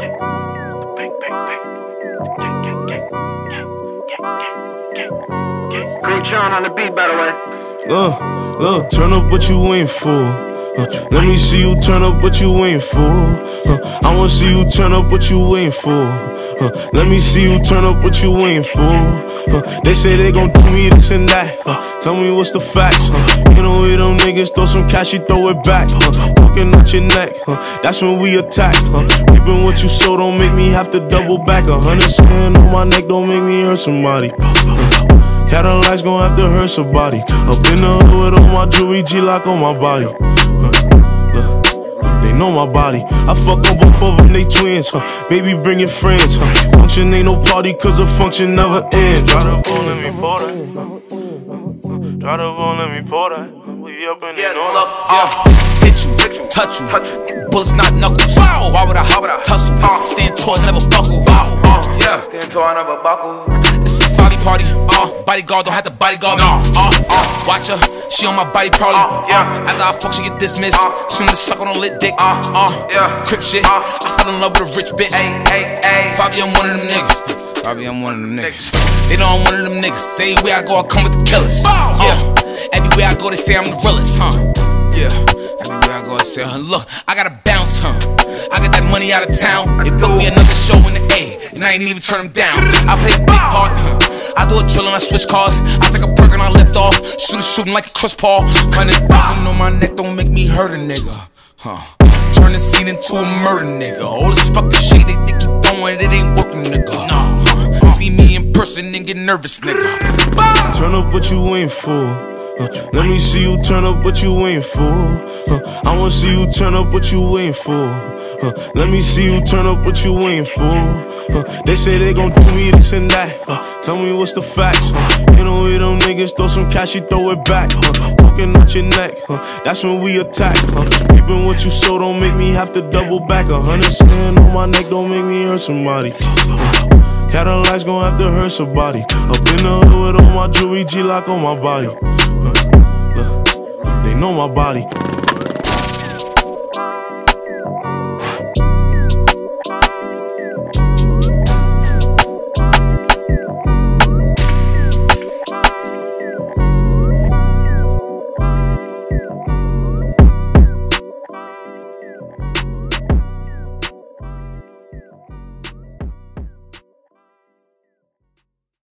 Great John on the beat, by the way. Look, turn up what you ain't for. Let me see you turn up what you ain't for. I wanna see you turn up what you ain't for. Let me see you turn up what you ain't for. They say they gon' do me this and that. Tell me what's the facts. You know we them niggas throw some cash, you throw it back. Poking out your neck, that's when we attack. Reaping what you sow don't make me have to double back. 100 sand on my neck don't make me hurt somebody. Cadillac's gon' have to hurt somebody. Up in the hood with all my jewelry, G-lock on my body. They know my body. I fuck on both of them, they twins. Baby, bring your friends. Function ain't no party, cause the function never ends. Try to phone, let me pour that. Try to phone, let me pour that. We up in it, hit you, touch you. Bullets not knuckles. Why would I tussle? Stand tall, never buckle. Stand tall, never buckle. It's a folly party. Bodyguard don't have to bodyguard me. Watch her, she on my body probably. After I fuck, she get dismissed. She wanna suck on a lit dick. Crip shit. I fell in love with a rich bitch. Fabi, I'm one of them niggas. Fabi, I'm one of them niggas. They know I'm one of them niggas. Everywhere I go, I come with the killers. Everywhere I go, they say I'm the realest. Everywhere I go, I say, look, I gotta bounce, I got that money out of town. They booked me another show in the A, and I ain't even turn them down. I play big part, I do a drill and I switch cars. I take a perk and I lift off. Shooting like a Chris Paul. Kinda buzzing on my neck don't make me hurt a nigga. Turn the scene into a murder nigga. All this fucking shit they think you doing, it ain't working, nigga. See me in person and get nervous, nigga. Turn up what you ain't for. Let me see you turn up what you ain't for. I wanna see you turn up what you ain't for. Let me see you turn up what you ain't for. They say they gon' do me this and that. Tell me what's the facts. You know we them niggas throw some cash, you throw it back. Poking out your neck, that's when we attack. Reaping what you sow don't make me have to double back. 100 sand on my neck don't make me hurt somebody. Cadillac's gon' have to hurt somebody. Up in the hood with all my jewelry, G-lock on my body. They know my body.